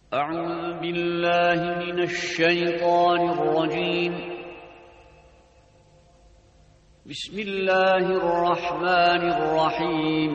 أعوذ بالله من الشيطان الرجيم بسم الله الرحمن الرحيم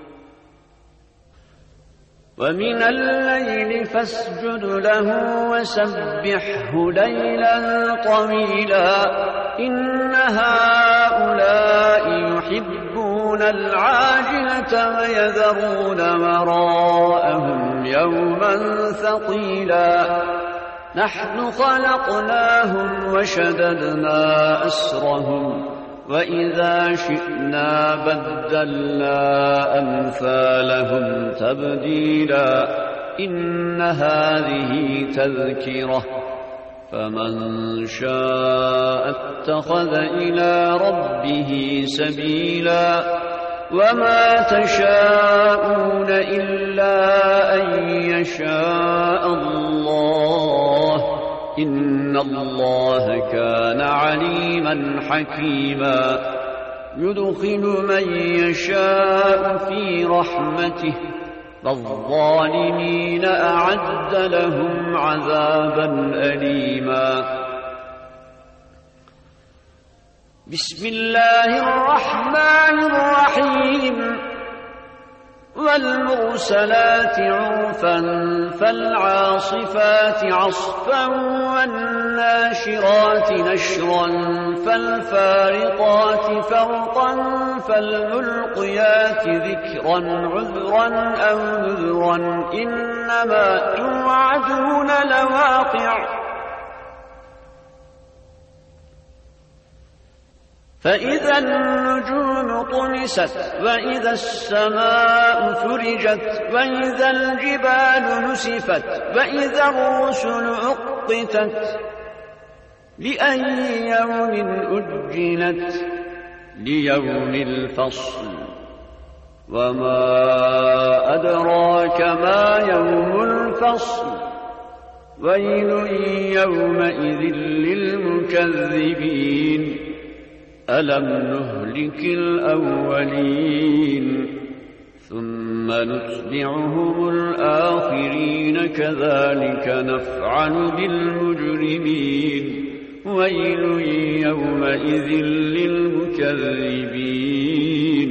ومن الليل فاسجد له وسبحه ليلا طويلا إن هؤلاء يحبون العاجلة ويذرون وراءهم يوما ثقيلا نحن خلقناهم وشددنا أسرهم وإذا شئنا بدلنا أمثالهم تبديلا إن هذه تذكرة فمن شاء اتخذ إلى ربه سبيلا وما تشاءون إلا أن يشاء الله إن الله كان عليما حكيما يدخل من يشاء في رحمته والظالمين أعد لهم عذابا أليما بسم الله الرحمن الرحيم والمرسلات عرفا فالعاصفات عصفا والناشرات نشرا فالفارقات فرقا فالملقيات ذكرا عذرا أو نذرا إنما توعدون لواقع فإذا النجوم طمست وإذا السماء فرجت وإذا الجبال نسفت وإذا الرسل أقتت لأي يوم أجلت ليوم الفصل وما أدراك ما يوم الفصل ويل يومئذ للمكذبين ألم نهلك الأولين ثم نتبعهم الآخرين كذلك نفعل بالمجرمين ويل يومئذ للمكذبين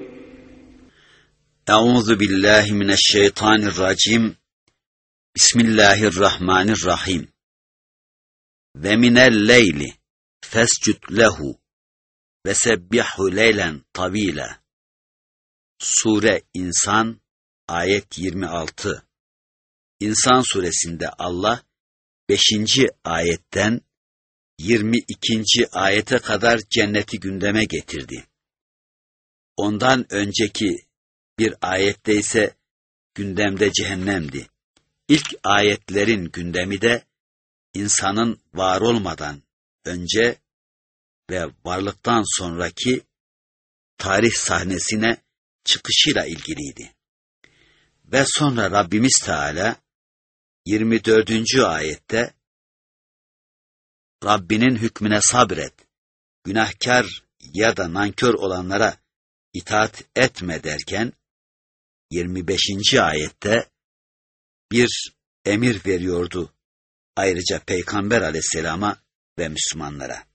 أعوذ بالله من الشيطان الرجيم بسم الله الرحمن الرحيم ومن الليل فاسجد له Vesebbihu leylen tavila. Sure İnsan ayet 26. İnsan suresinde Allah 5. ayetten 22. ayete kadar cenneti gündeme getirdi. Ondan önceki bir ayette ise gündemde cehennemdi. İlk ayetlerin gündemi de insanın var olmadan önce ve varlıktan sonraki tarih sahnesine çıkışıyla ilgiliydi. Ve sonra Rabbimiz Teala 24. ayette Rabbinin hükmüne sabret, günahkar ya da nankör olanlara itaat etme derken 25. ayette bir emir veriyordu ayrıca Peygamber Aleyhisselam'a ve Müslümanlara.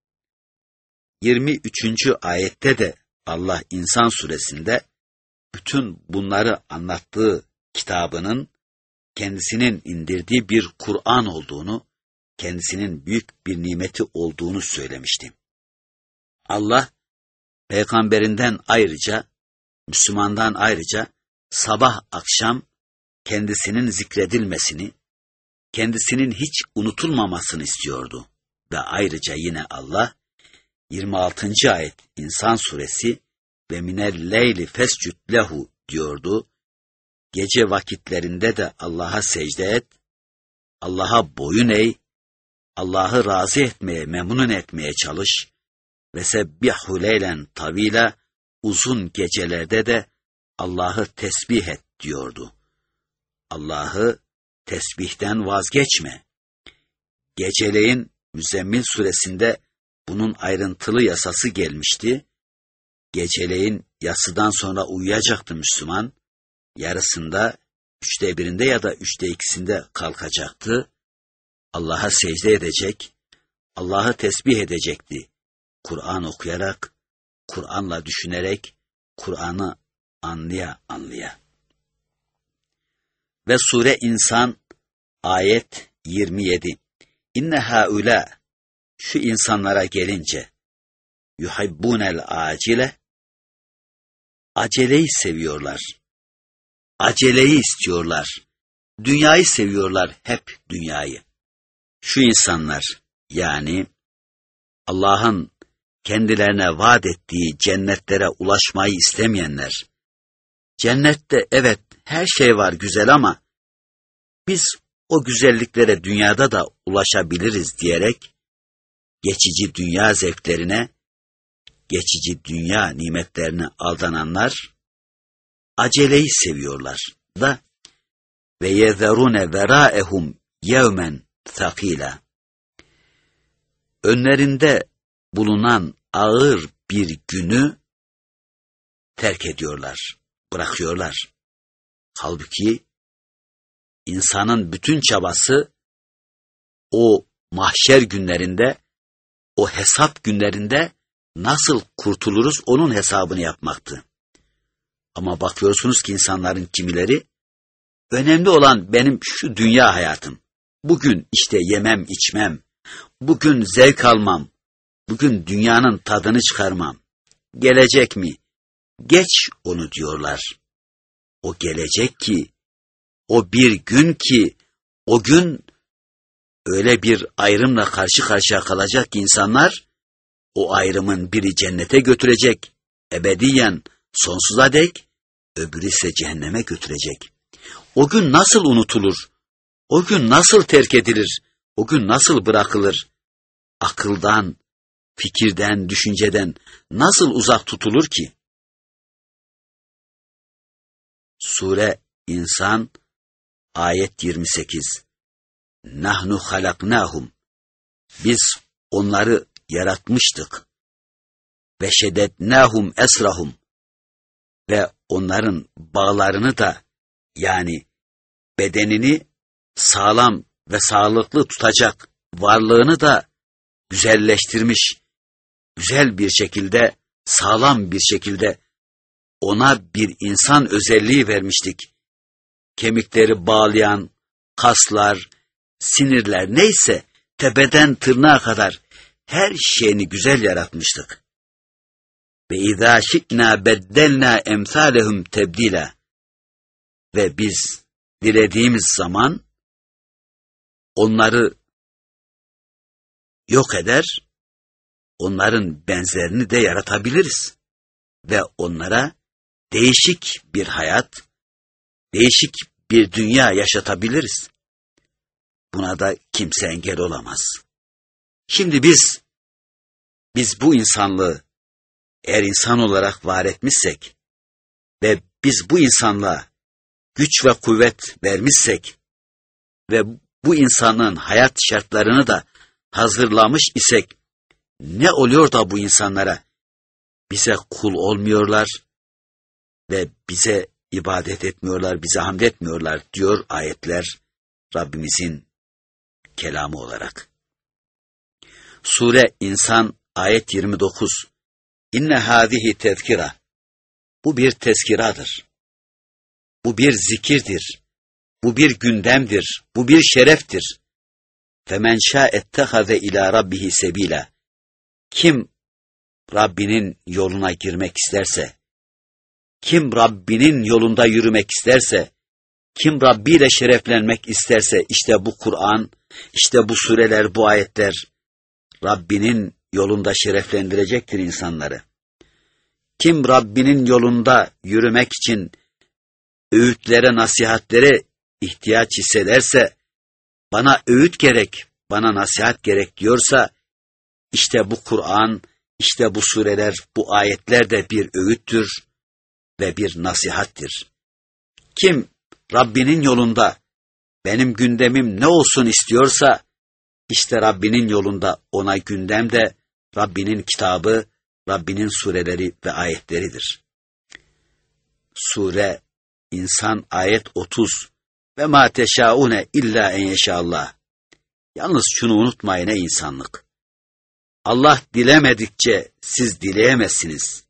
23. ayette de Allah İnsan suresinde bütün bunları anlattığı kitabının kendisinin indirdiği bir Kur'an olduğunu, kendisinin büyük bir nimeti olduğunu söylemişti. Allah peygamberinden ayrıca, Müslümandan ayrıca sabah akşam kendisinin zikredilmesini, kendisinin hiç unutulmamasını istiyordu. Ve ayrıca yine Allah 26. ayet İnsan suresi ve minel leyli fescud lehu diyordu. Gece vakitlerinde de Allah'a secde et, Allah'a boyun eğ, Allah'ı razı etmeye, memnun etmeye çalış ve sebbihu leylen tavila, uzun gecelerde de Allah'ı tesbih et diyordu. Allah'ı tesbihten vazgeçme. Geceleyin Müzzemmil suresinde bunun ayrıntılı yasası gelmişti. Geceleyin yatsıdan sonra uyuyacaktı Müslüman. Yarısında 1/3'ünde ya da 2/3'ünde kalkacaktı. Allah'a secde edecek, Allah'ı tesbih edecekti. Kur'an okuyarak, Kur'an'la düşünerek, Kur'an'ı anlaya. Ve Sure İnsan ayet 27. İnne haula, şu insanlara gelince, yuhibbunel acile, aceleyi seviyorlar. Aceleyi istiyorlar. Dünyayı seviyorlar, hep dünyayı. Şu insanlar, yani Allah'ın kendilerine vaat ettiği cennetlere ulaşmayı istemeyenler, cennette evet her şey var güzel ama biz o güzelliklere dünyada da ulaşabiliriz diyerek geçici dünya zevklerine, geçici dünya nimetlerine aldananlar aceleyi seviyorlar da ve yezerune veraehum yevmen thakila. Önlerinde bulunan ağır bir günü terk ediyorlar, bırakıyorlar. Halbuki insanın bütün çabası o mahşer günlerinde, o hesap günlerinde nasıl kurtuluruz onun hesabını yapmaktı. Ama bakıyorsunuz ki insanların kimileri, önemli olan benim şu dünya hayatım. Bugün işte yemem içmem, bugün zevk almam, bugün dünyanın tadını çıkarmam. Gelecek mi? Geç onu diyorlar. O gelecek ki, o bir gün ki, o gün öyle bir ayrımla karşı karşıya kalacak ki insanlar, o ayrımın biri cennete götürecek, ebediyen, sonsuza dek, öbürü ise cehenneme götürecek. O gün nasıl unutulur? O gün nasıl terk edilir? O gün nasıl bırakılır? Akıldan, fikirden, düşünceden nasıl uzak tutulur ki? Sure İnsan ayet 28. Nahnu halaknahum. Biz onları yaratmıştık. Ve şeddetnahum esrahum. Ve onların bağlarını da, yani bedenini sağlam ve sağlıklı tutacak varlığını da güzelleştirmiş, güzel bir şekilde, sağlam bir şekilde ona bir insan özelliği vermiştik. Kemikleri bağlayan, kaslar, sinirler neyse tepeden tırnağa kadar her şeyini güzel yaratmıştık. Ve izâ şi'nâ beddelnâ emsâlehum tebdîlâ. Ve biz dilediğimiz zaman onları yok eder, onların benzerini de yaratabiliriz. Ve onlara değişik bir hayat, değişik bir dünya yaşatabiliriz. Buna da kimse engel olamaz. Şimdi biz bu insanlığı eğer insan olarak var etmişsek ve biz bu insanlığa güç ve kuvvet vermişsek ve bu insanın hayat şartlarını da hazırlamış isek, ne oluyor da bu insanlara bize kul olmuyorlar ve bize ibadet etmiyorlar, bize hamd etmiyorlar diyor ayetler Rabbimizin kelamı olarak. Sure İnsan ayet 29. İnne hâzihi tezkira. Bu bir tezkiradır. Bu bir zikirdir. Bu bir gündemdir. Bu bir şereftir. Femen şâ'ettehaze ilâ rabbihi sebîlâ. Kim Rabbinin yoluna girmek isterse, kim Rabbinin yolunda yürümek isterse, kim Rabbi ile şereflenmek isterse, işte bu Kur'an, işte bu sureler, bu ayetler Rabbinin yolunda şereflendirecektir insanları. Kim Rabbinin yolunda yürümek için öğütlere, nasihatlere ihtiyaç hissederse, bana öğüt gerek, bana nasihat gerek diyorsa, işte bu Kur'an, işte bu sureler, bu ayetler de bir öğüttür ve bir nasihattir. Kim Rabbinin yolunda benim gündemim ne olsun istiyorsa, işte Rabbinin yolunda ona gündem de Rabbinin kitabı, Rabbinin sureleri ve ayetleridir. Sure İnsan ayet 30. Ve ma teşaune illa en yeşallah. Yalnız şunu unutmayın ey insanlık. Allah dilemedikçe siz dileyemezsiniz.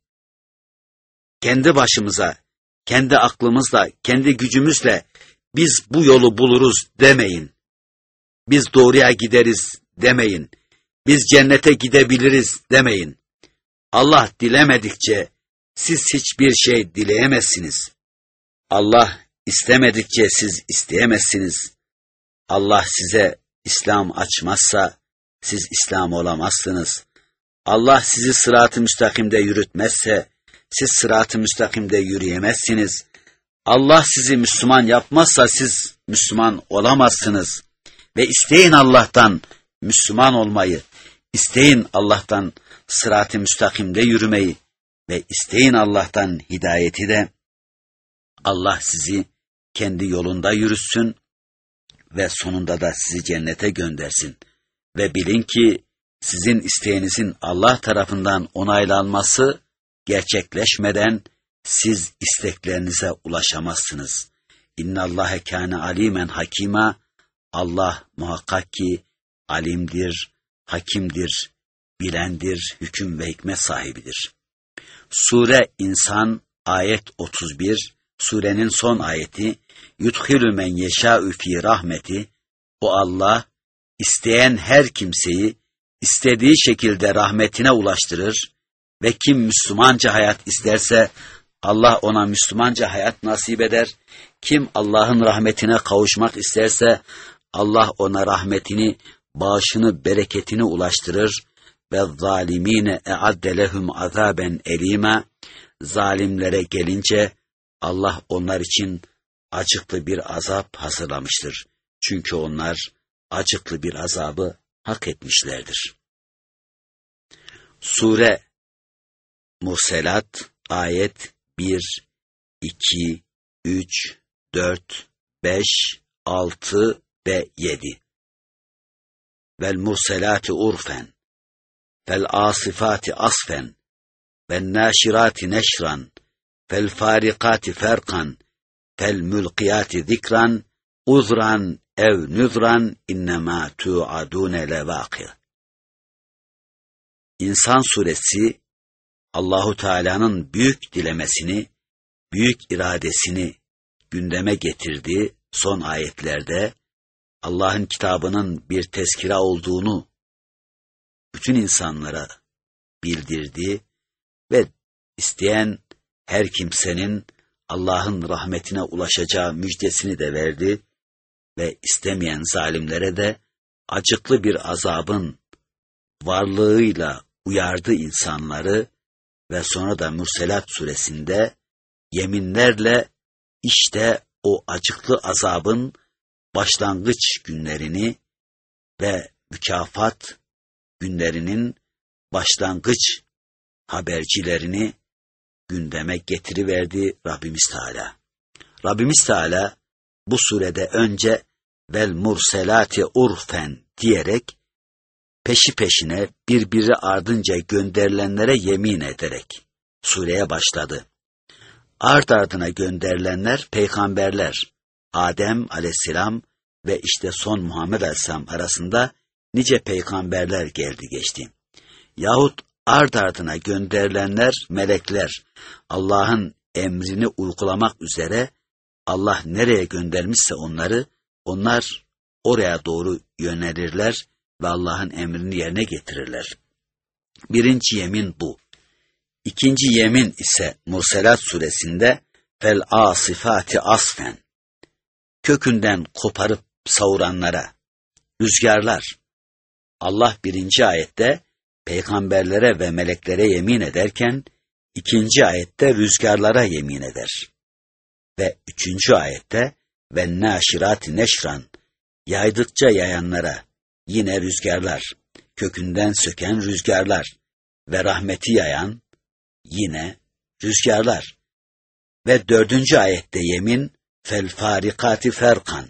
Kendi başımıza, kendi aklımızla, kendi gücümüzle biz bu yolu buluruz demeyin. Biz doğruya gideriz demeyin. Biz cennete gidebiliriz demeyin. Allah dilemedikçe siz hiçbir şey dileyemezsiniz. Allah istemedikçe siz isteyemezsiniz. Allah size İslam açmazsa siz İslam olamazsınız. Allah sizi sırat-ı müstakimde yürütmezse siz sırat-ı müstakimde yürüyemezsiniz. Allah sizi Müslüman yapmazsa siz Müslüman olamazsınız. Ve isteyin Allah'tan Müslüman olmayı, isteyin Allah'tan sırat-ı müstakimde yürümeyi ve isteyin Allah'tan hidayeti de. Allah sizi kendi yolunda yürütsün ve sonunda da sizi cennete göndersin. Ve bilin ki sizin isteğinizin Allah tarafından onaylanması gerçekleşmeden siz isteklerinize ulaşamazsınız. İnnallâhe kâne alîmen hakîmâ. Allah muhakkak ki alimdir, hakimdir, bilendir, hüküm ve hikmet sahibidir. Sure İnsan ayet 31, surenin son ayeti, yudhilü men yeşâ'ü fî rahmeti, o Allah, isteyen her kimseyi istediği şekilde rahmetine ulaştırır ve kim Müslümanca hayat isterse Allah ona Müslümanca hayat nasip eder. Kim Allah'ın rahmetine kavuşmak isterse Allah ona rahmetini, bağışını, bereketini ulaştırır ve zalimine e'adde lehum azaben elima. Zalimlere gelince Allah onlar için acıklı bir azap hazırlamıştır. Çünkü onlar acıklı bir azabı hak etmişlerdir. Sure Murselat ayet 1, 2, 3, 4, 5, 6 ve 7. Vel murselati urfen, fel asifati asfen, vel naşirati neşran, fel farikati ferkan, fel mülkiyati zikran, uzran ev nüzran innema tu'adune levâkı. İnsan suresi Allahu Teala'nın büyük dilemesini, büyük iradesini gündeme getirdiği son ayetlerde Allah'ın kitabının bir tezkira olduğunu bütün insanlara bildirdi ve isteyen her kimsenin Allah'ın rahmetine ulaşacağı müjdesini de verdi ve istemeyen zalimlere de acıklı bir azabın varlığıyla uyardı insanları ve sonra da Murselat suresinde yeminlerle işte o acıklı azabın başlangıç günlerini ve mükafat günlerinin başlangıç habercilerini gündeme getiriverdi Rabbimiz Teala. Rabbimiz Teala bu surede önce vel murselati urfen diyerek peşi peşine birbiri ardınca gönderilenlere yemin ederek sureye başladı. Ard ardına gönderilenler peygamberler, Adem aleyhisselam ve işte son Muhammed aleyhisselam arasında nice peygamberler geldi geçti. Yahut ard ardına gönderilenler melekler, Allah'ın emrini uygulamak üzere Allah nereye göndermişse onlar oraya doğru yönelirler ve Allah'ın emrini yerine getirirler. Birinci yemin bu. İkinci yemin ise Murselat suresinde fel asifati asfen, kökünden koparıp savuranlara, rüzgarlar. Allah birinci ayette peygamberlere ve meleklere yemin ederken ikinci ayette rüzgarlara yemin eder. Ve üçüncü ayette ve naşirati neşran, yaydıkça yayanlara, yine rüzgarlar, kökünden söken rüzgarlar ve rahmeti yayan yine rüzgarlar. Ve dördüncü ayette yemin fel farikati ferkan,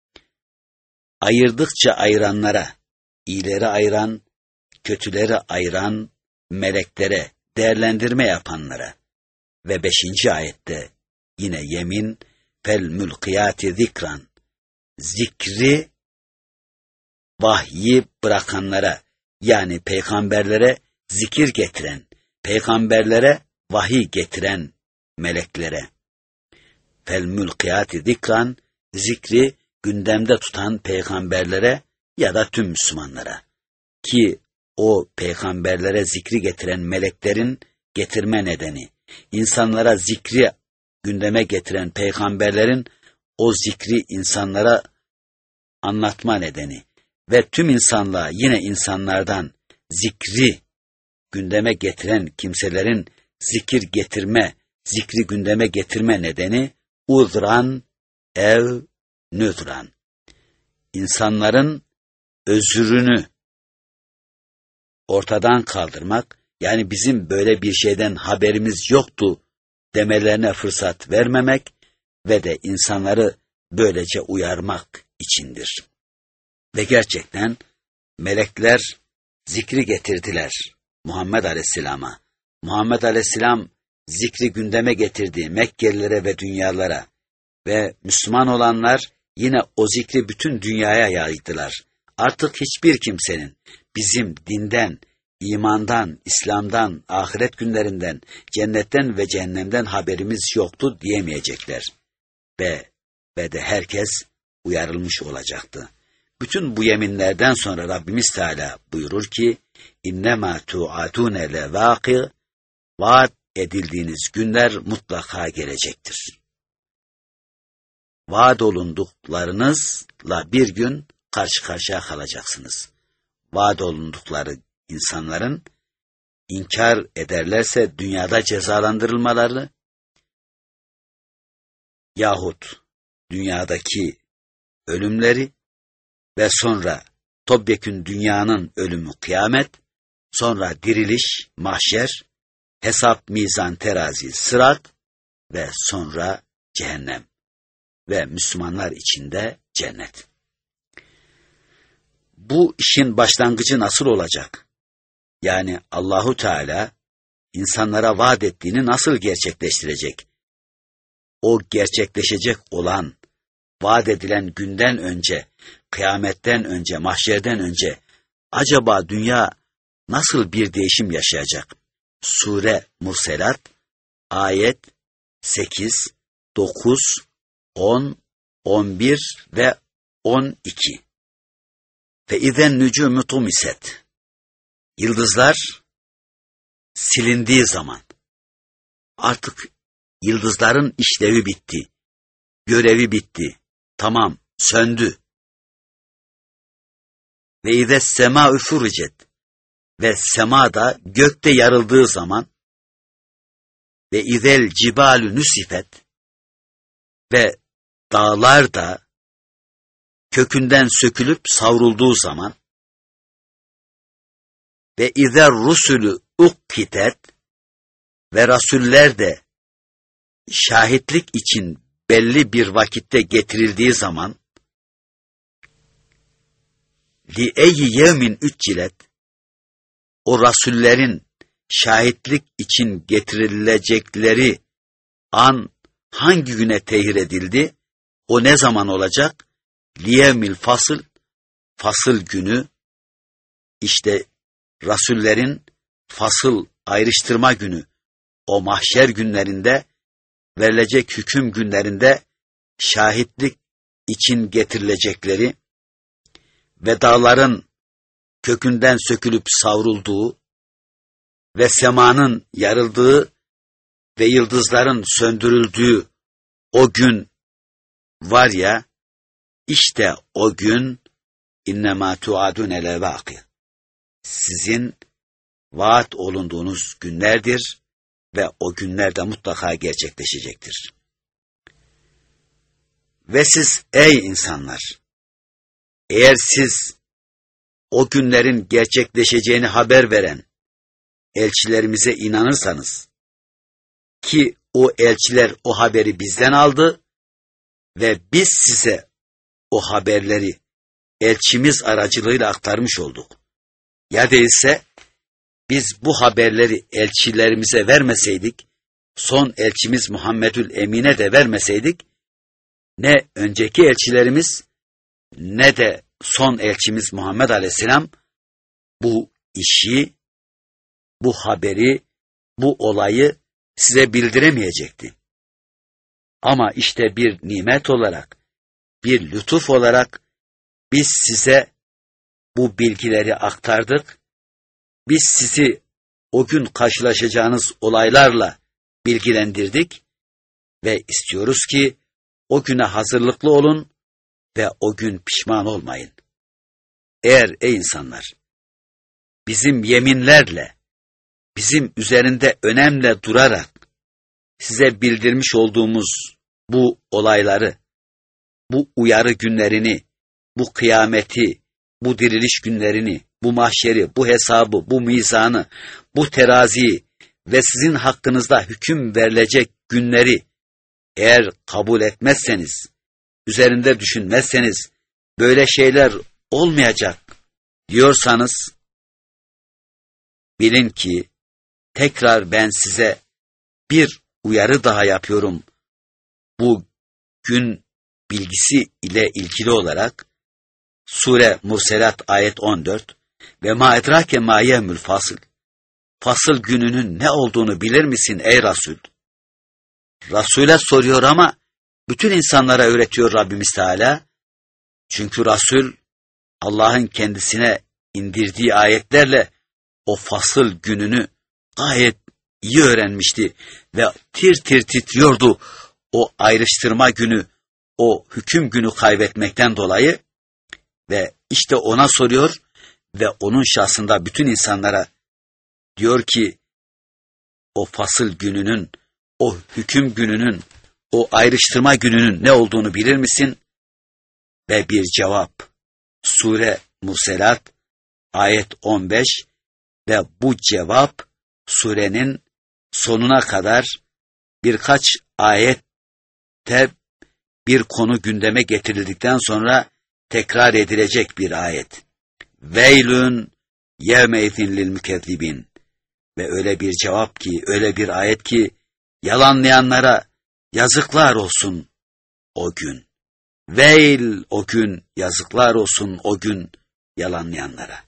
ayırdıkça ayıranlara, iyileri ayıran, kötüleri ayıran meleklere değerlendirme yapanlara. Ve beşinci ayette yine yemin fel mülkiyati zikran, zikri, vahyi bırakanlara, yani peygamberlere zikir getiren, peygamberlere vahiy getiren meleklere. Fel mülkiyati zikran, zikri gündemde tutan peygamberlere ya da tüm Müslümanlara. Ki o peygamberlere zikri getiren meleklerin getirme nedeni, insanlara zikri gündeme getiren peygamberlerin o zikri insanlara anlatma nedeni ve tüm insanlığa yine insanlardan zikri gündeme getiren kimselerin zikri gündeme getirme nedeni uzran ev nüzran. İnsanların özrünü ortadan kaldırmak, yani bizim böyle bir şeyden haberimiz yoktu demelerine fırsat vermemek ve de insanları böylece uyarmak içindir. Ve gerçekten melekler zikri getirdiler Muhammed Aleyhisselam'a. Muhammed Aleyhisselam zikri gündeme getirdi Mekkelilere ve dünyalara ve Müslüman olanlar yine o zikri bütün dünyaya yaydılar. Artık hiçbir kimsenin bizim dinden, imandan, İslam'dan, ahiret günlerinden, cennetten ve cehennemden haberimiz yoktu diyemeyecekler. Ve de herkes uyarılmış olacaktı. Bütün bu yeminlerden sonra Rabbimiz Teala buyurur ki, İnnemâ tu'atûne levâki, vaat edildiğiniz günler mutlaka gelecektir. Vaat olunduklarınızla bir gün karşı karşıya kalacaksınız. Vaat olundukları insanların inkar ederlerse dünyada cezalandırılmaları yahut dünyadaki ölümleri ve sonra topyekün dünyanın ölümü kıyamet, sonra diriliş, mahşer, hesap, mizan, terazi, sırat ve sonra cehennem ve Müslümanlar içinde cennet. Bu işin başlangıcı nasıl olacak? Yani Allahu Teala insanlara vaat ettiğini nasıl gerçekleştirecek? O gerçekleşecek olan, vaat edilen günden önce, kıyametten önce, mahşerden önce acaba dünya nasıl bir değişim yaşayacak? Sure Murselat ayet 8, 9, 10, 11 ve 12. Fe izen nücumu tumiset. Yıldızlar silindiği zaman artık yıldızların işlevi bitti. Görevi bitti. Tamam, söndü. Ve izes semâ üfüricet. Ve semada gökte yarıldığı zaman ve izel cibalü nüsifet ve dağlar da kökünden sökülüp savrulduğu zaman ve izer rusulü ukkitet ve rasuller de şahitlik için belli bir vakitte getirildiği zaman li eyyi yevmin üccilet, o rasullerin şahitlik için getirilecekleri an hangi güne tehir edildi? O ne zaman olacak? Liyevmil fasıl günü, işte rasullerin fasıl ayrıştırma günü, o mahşer günlerinde, verilecek hüküm günlerinde şahitlik için getirilecekleri ve dağların kökünden sökülüp savrulduğu ve semanın yarıldığı ve yıldızların söndürüldüğü o gün var ya, işte o gün innemâ tuadûne levâki, sizin vaat olunduğunuz günlerdir ve o günlerde mutlaka gerçekleşecektir. Ve siz ey insanlar, eğer siz o günlerin gerçekleşeceğini haber veren elçilerimize inanırsanız, ki o elçiler o haberi bizden aldı ve biz size o haberleri elçimiz aracılığıyla aktarmış olduk. Ya değilse biz bu haberleri elçilerimize vermeseydik, son elçimiz Muhammedül Emin'e de vermeseydik, ne önceki elçilerimiz ne de son elçimiz Muhammed Aleyhisselam bu işi, bu haberi, bu olayı size bildiremeyecekti. Ama işte bir nimet olarak, bir lütuf olarak biz size bu bilgileri aktardık. Biz sizi o gün karşılaşacağınız olaylarla bilgilendirdik ve istiyoruz ki o güne hazırlıklı olun ve o gün pişman olmayın. Eğer ey insanlar, bizim yeminlerle, bizim üzerinde önemle durarak size bildirmiş olduğumuz bu olayları, bu uyarı günlerini, bu kıyameti, bu diriliş günlerini, bu mahşeri, bu hesabı, bu mizanı, bu teraziyi ve sizin hakkınızda hüküm verilecek günleri eğer kabul etmezseniz, üzerinde düşünmezseniz, böyle şeyler olmayacak diyorsanız, bilin ki tekrar ben size bir uyarı daha yapıyorum. Bu gün bilgisi ile ilgili olarak Sure Murselat ayet 14 ve ma edrake ma yevmül fasıl. Fasıl gününün ne olduğunu bilir misin ey Resul? Resul'e soruyor ama bütün insanlara öğretiyor Rabbimiz Teala. Çünkü Resul Allah'ın kendisine indirdiği ayetlerle o fasıl gününü gayet iyi öğrenmişti ve tir tir titriyordu o ayrıştırma günü, o hüküm günü kaybetmekten dolayı. Ve işte ona soruyor ve onun şahsında bütün insanlara diyor ki o fasıl gününün, o hüküm gününün, o ayrıştırma gününün ne olduğunu bilir misin? Ve bir cevap. Sure Murselat ayet 15 ve bu cevap surenin sonuna kadar birkaç ayette bir konu gündeme getirildikten sonra tekrar edilecek bir ayet. Veylün yevmeydin lil mükezzibin. Ve öyle bir cevap ki, öyle bir ayet ki, yalanlayanlara yazıklar olsun o gün. Veil o gün, yazıklar olsun o gün yalanlayanlara.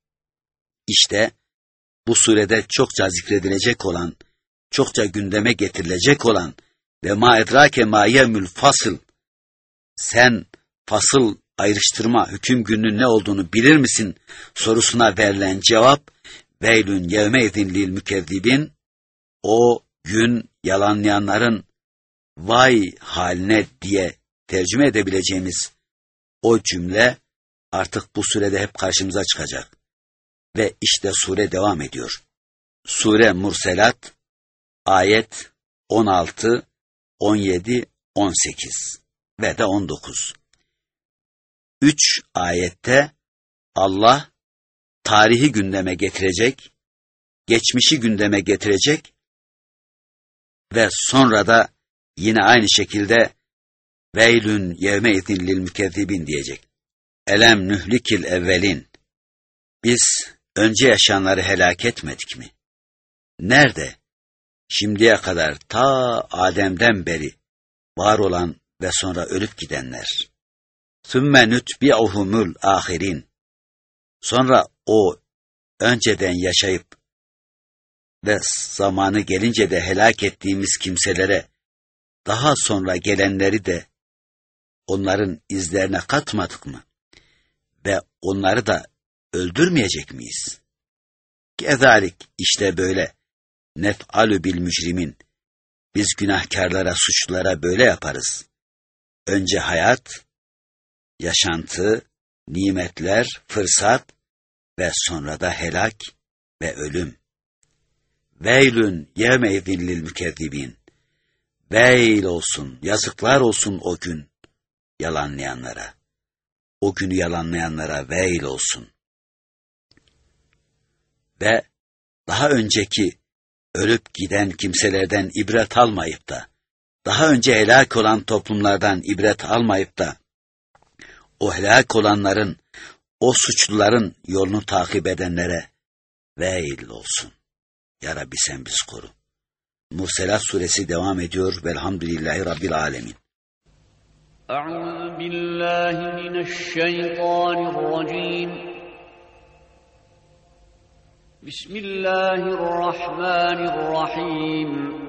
İşte bu surede çokça zikredilecek olan, çokça gündeme getirilecek olan ve ma edrake ma yevmül fasıl. Sen fasıl ayrıştırma hüküm gününün ne olduğunu bilir misin sorusuna verilen cevap veylün yevmeydin lil mükezzibin. O gün yalanlayanların vay haline diye tercüme edebileceğimiz o cümle artık bu surede hep karşımıza çıkacak. Ve işte sure devam ediyor. Sure Murselat ayet 16, 17, 18 ve de 19. 3 ayette Allah tarihi gündeme getirecek, geçmişi gündeme getirecek ve sonra da yine aynı şekilde veylün yevmeydin lil mükezzibin diyecek. Elem nühlikil evvelin. Biz önce yaşayanları helak etmedik mi? Nerede? Şimdiye kadar ta Adem'den beri var olan ve sonra ölüp gidenler. Sümme nutbi'uhumul ahirin. Sonra o önceden yaşayıp ve zamanı gelince de helak ettiğimiz kimselere daha sonra gelenleri de onların izlerine katmadık mı? Ve onları da öldürmeyecek miyiz? Kezalik işte böyle. Nef'alü bil mücrimin. Biz günahkarlara, suçlulara böyle yaparız. Önce hayat, yaşantı, nimetler, fırsat ve sonra da helak ve ölüm. Veylün yevmeydin lil mükezzibin. Veyl olsun, yazıklar olsun o gün yalanlayanlara. O günü yalanlayanlara veyl olsun. Ve daha önceki ölüp giden kimselerden ibret almayıp da, daha önce helak olan toplumlardan ibret almayıp da, o helak olanların, o suçluların yolunu takip edenlere veil olsun. Ya Rabbi sen bizi koru. Murselat suresi devam ediyor. Velhamdülillahi Rabbil alemin. أعوذ بالله من الشيطان الرجيم. بسم الله الرحمن الرحيم.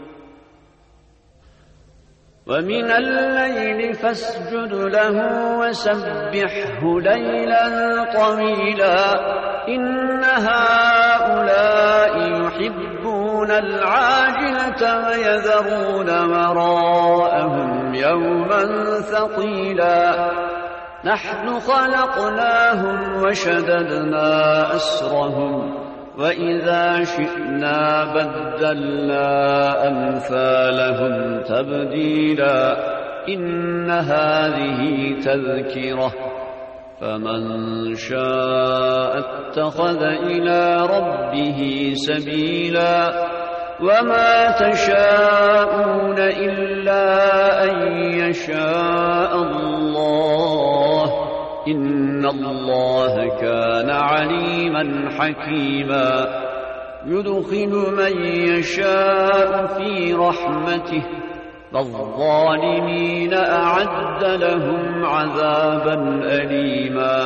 ومن الليل فاسجد له وسبحه ليلا طويلا إن هؤلاء يحبون العاجلة ويذرون وراءهم يوما ثقيلا نحن خلقناهم وشددنا أسرهم وإذا شئنا بدلنا أمثالهم تبديلا إن هذه تذكرة فمن شاء اتخذ إلى ربه سبيلا وما تشاءون إلا أن يشاء الله إن الله كان عليما حكيما يدخل من يشاء في رحمته والظالمين أعد لهم عذابا أليما.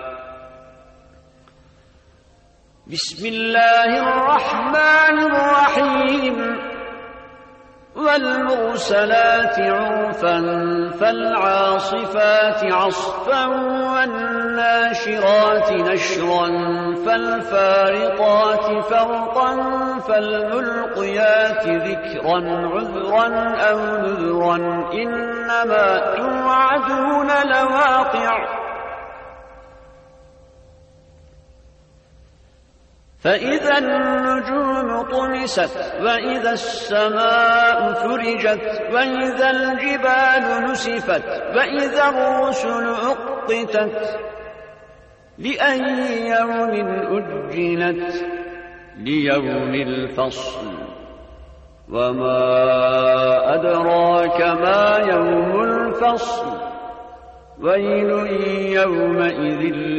بسم الله الرحمن الرحيم. والمرسلات عرفا فالعاصفات عصفا والناشرات نشرا فالفارقات فرقا فالملقيات ذكرا عذرا أو نذرا إنما توعدون لواقع فإذا النجوم طمست وإذا السماء فرجت وإذا الجبال نسفت وإذا الرسل أقتت لأي يوم أجلت ليوم الفصل وما أدراك ما يوم الفصل ويل يومئذ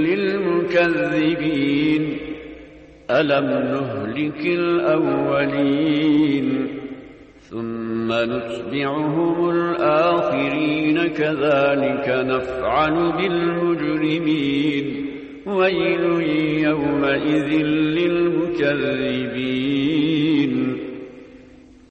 للمكذبين ألم نهلك الأولين ثم نتبعهم الآخرين كذلك نفعل بالمجرمين ويل يومئذ للمكذبين